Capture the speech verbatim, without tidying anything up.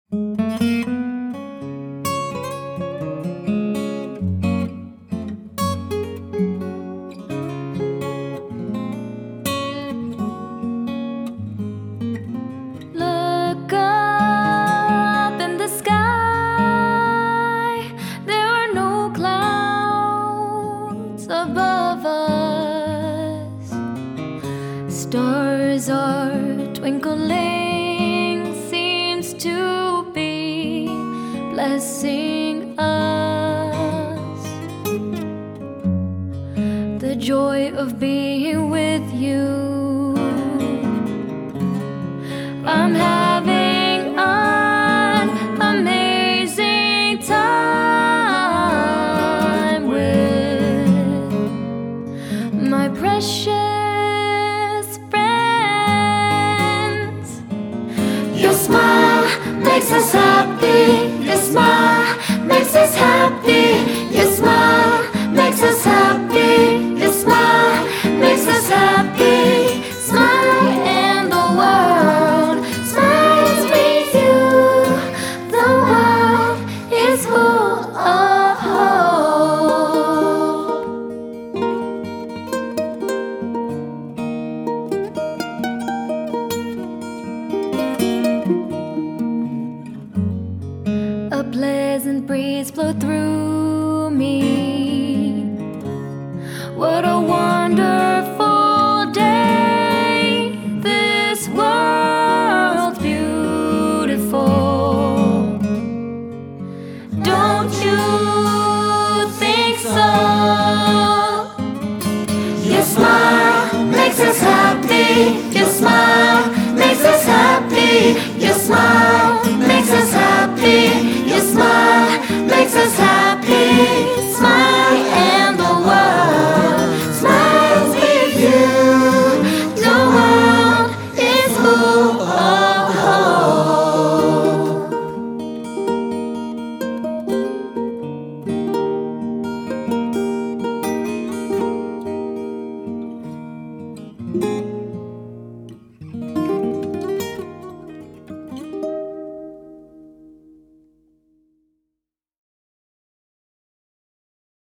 Look up in the sky. There are no clouds above us. Stars are twinkling, seems to be blessing us. The joy of being with you. I'm having an amazing time with my precious friends. Your smile makes us happy. Your smile makes us happy. Your smile makes us happy. Your smile makes us happy. Smile and the world smiles with you. The world is full of hope. A pleasant breeze blow through